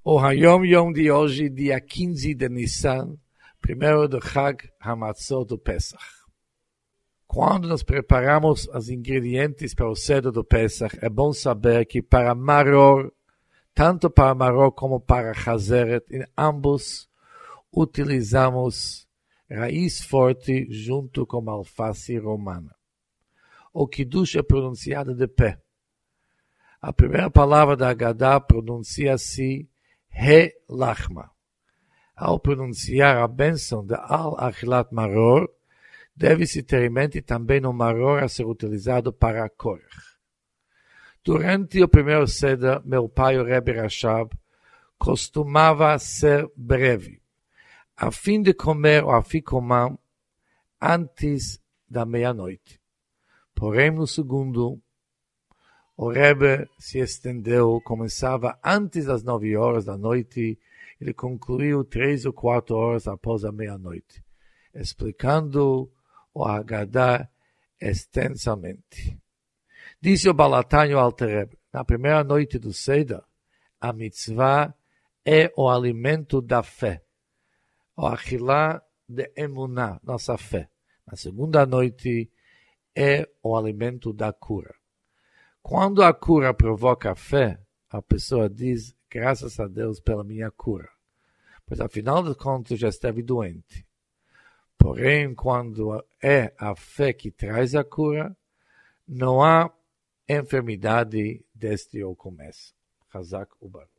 O Hayom de hoje, dia 15 de Nissan, primeiro do Chag Hamatzot do Pesach. Quando nós preparamos os ingredientes para o cedo do Pesach, é bom saber que para Maror, tanto para Maror como para Chazeret, em ambos utilizamos raiz forte junto com alface romana. O Kiddush é pronunciado de pé. A primeira palavra da Haggadah pronuncia-se He Lachma. Ao pronunciar a bênção de Al-Achilat Maror, deve-se ter em mente também o Maror a ser utilizado para a Korach. Durante o primeiro Seder, meu pai, o Rebbe Rashab, costumava ser breve, a fim de comer o aficomã antes da meia-noite. Porém, no segundo, o Rebbe se estendeu, começava antes das 9 horas da noite, ele concluiu 3 ou 4 horas após a meia-noite, explicando o Haggadah extensamente. Disse o Balatânio Alter Rebbe, na primeira noite do Seder, a mitzvah é o alimento da fé, o achilá de emuná, nossa fé. Na segunda noite, é o alimento da cura. Quando a cura provoca a fé, a pessoa diz, graças a Deus pela minha cura. Pois afinal de contas já esteve doente. Porém, quando é a fé que traz a cura, não há enfermidade desde o começo. Chazak Ubar.